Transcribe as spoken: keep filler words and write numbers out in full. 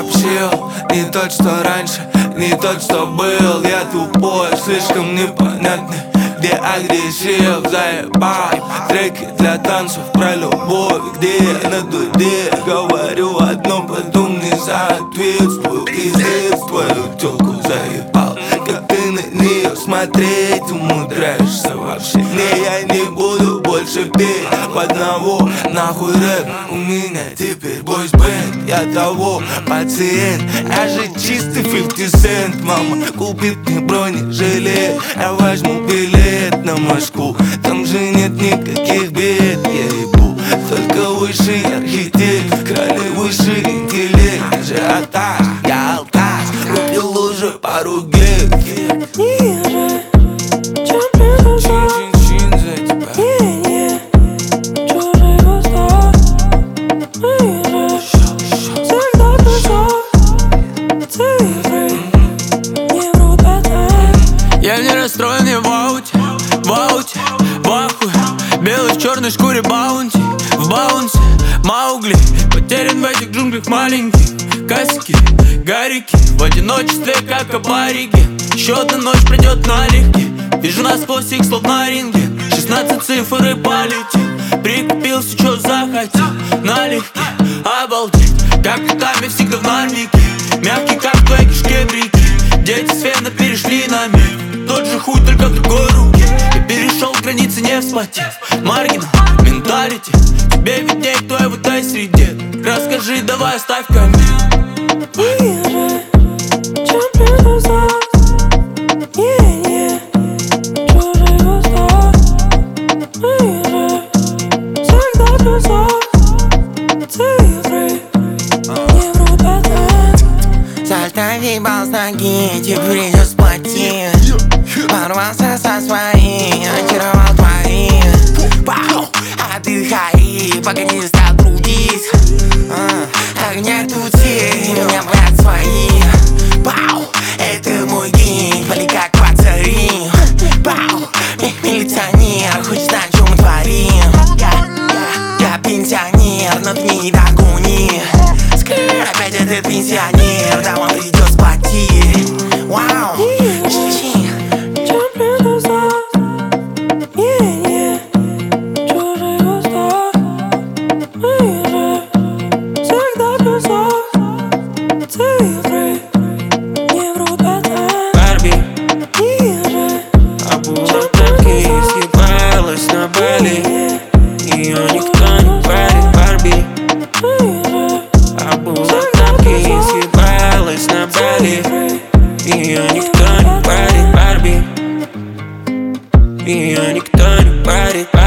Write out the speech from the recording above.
сообщил. Не тот, что раньше, не тот, что был. Я тупой, слишком непонятный, где агрессив. Заебал треки для танцев про любовь, где я на дуде говорю одно, потом не соответствую. Пиздец, твою тёлку заебал, как ты на нее смотреть умудряешься вообще. Не, я не буду больше петь в одного, нахуй рэп. У меня теперь бойс-бэнд, я того пациент. Я же чистый фифти сент. Мама купит мне бронежилет, я возьму билет на Москву. Там же нет никаких бед, я ебу только высший архитект, крали высший интеллект. Ажиотаж, я алкаш, купил лужи пару гек. Ниже, чем предыдущий. Не-не, чужой восток. Ниже, всегда песок. Цифры не врут пятак. Я не расстроен, я в ауте, в ауте, в ахуе. Белый в черной шкуре баунти, в баунсе Маугли. Потерян в этих джунглях маленьких. Касики, гарики, в одиночестве как обариги. Еще одна ночь придет налегке. Вижу насквозь их слов на ринге. Шестнадцать цифр и полетел. Прикупил все, что захотел. Налегке, обалдеть. Как руками всегда в нормике. Мягкий, как твои кишки-брики. Дети с фена перешли на миг. Тот же хуй, только в другой руке. И перешел границы, не вспотев. Маргинал, менталити. Тебе видней, кто я в этой среде. Расскажи, давай, ставь коммент. Ниже, чем предыдущий. Не-не, чужой восток. Ниже, всегда песок. Цифры не врут пятак. Сальто въебал с ноги, теперь идет с плоти. Порвался со своим, очаровал твоих. Вау, отдыхай, пока не стал трудить. Огня тути, меня брат свои. Вау, это мой гейм, вали как пацарин. Вау, милиционер, хочет знать, что мы творим. Я, я, я пенсионер, но ты не догони. Скры, опять этот пенсионер, да он придет сплотить. Вау, чи-чи. Чем предыдущий. Не-не, чужой восток. Ниже, всегда песок. Цифры не врут пятак. Барби, Ниже, обула тапки, съебалась на Бали. Ее никто не парит. Барби, ниже, обула тапки, съебалась на Бали. Ее никто не парит. Барби, ее никто не парит.